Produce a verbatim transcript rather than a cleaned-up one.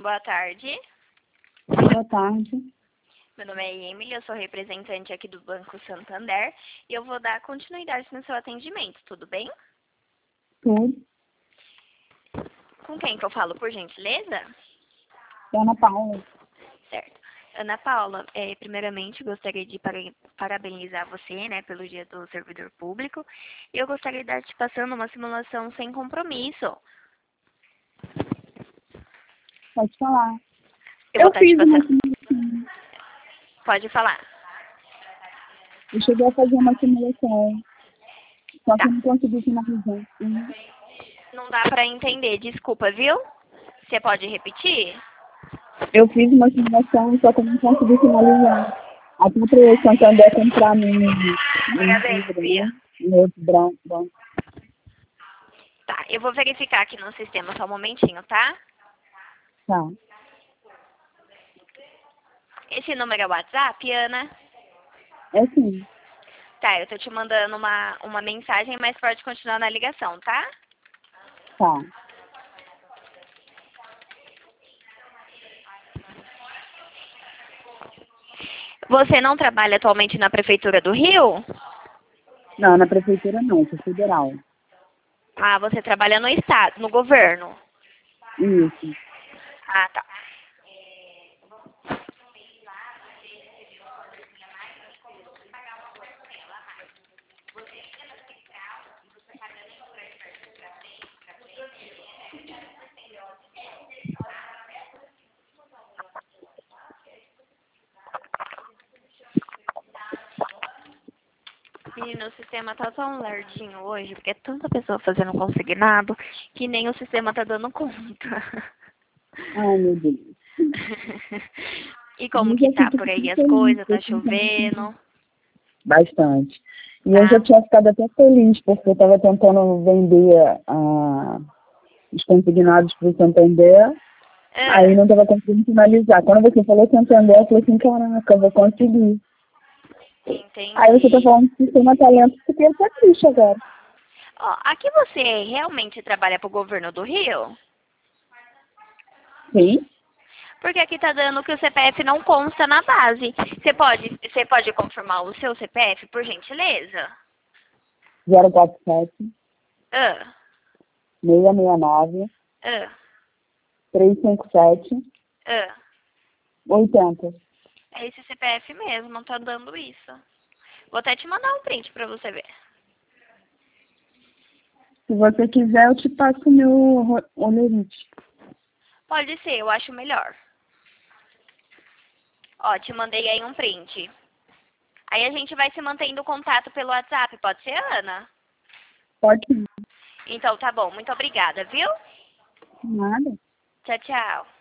Boa tarde. Boa tarde. Meu nome é Emily, eu sou representante aqui do Banco Santander e eu vou dar continuidade no seu atendimento, tudo bem? Tudo. Com quem que eu falo, por gentileza? Ana Paula. Certo. Ana Paula, é, primeiramente gostaria de para- parabenizar você, né, pelo Dia do Servidor Público. E eu gostaria de estar te passando uma simulação sem compromisso. Pode falar. Eu vou Eu estar te fiz uma passando. simulação. Pode falar. Eu cheguei a fazer uma simulação. Só que Tá. eu não consegui finalizar. Uhum. Não dá para entender, desculpa, viu? Você pode repetir? Eu fiz uma simulação, só que eu não consegui finalizar. Até para o Santander comprar num, num Parabéns, livro, Bia. né? No outro branco. Bom, Tá, eu vou verificar aqui no sistema só um momentinho, tá? tá. Esse número é o WhatsApp, Ana? É assim. Tá, eu tô te mandando uma, uma mensagem, mas pode continuar na ligação, tá? Tá. Você não trabalha atualmente na Prefeitura do Rio? Não, na prefeitura não, é federal. Ah, você trabalha no Estado, no governo. Isso. Ah, tá. Menino, o sistema tá tão lerdinho hoje, porque é tanta pessoa fazendo consignado, que nem o sistema tá dando conta. Ai, meu Deus. E como Mas que eu tá fico por aí as feliz coisas? por Tá esse encontro. chovendo? Bastante. E eu já Tá? tinha ficado até feliz, porque eu estava tentando vender ah, os consignados para o Santander, aí Ah, não estava conseguindo finalizar. Quando você falou Santander, eu falei assim, caraca, eu vou conseguir. Aí você está entendi. falando que tem uma talento, você quer ser triste agora. Ó, aqui você realmente trabalha pro governo do Rio? Sim? Porque aqui tá dando que o C P F não consta na base. Você pode, você pode confirmar o seu C P F, por gentileza? zero quatro sete, Ah, seis seis nove, ah, três cinco sete, ah. oito zero. É esse C P F mesmo, não tá dando isso. Vou até te mandar um print pra você ver. Se você quiser, eu te passo o meu ro- olerite. Pode ser, eu acho melhor. Ó, te mandei aí um print. Aí a gente vai se mantendo contato pelo WhatsApp, pode ser, Ana? Pode ir. Então tá bom, muito obrigada, viu? Nada. Tchau, tchau.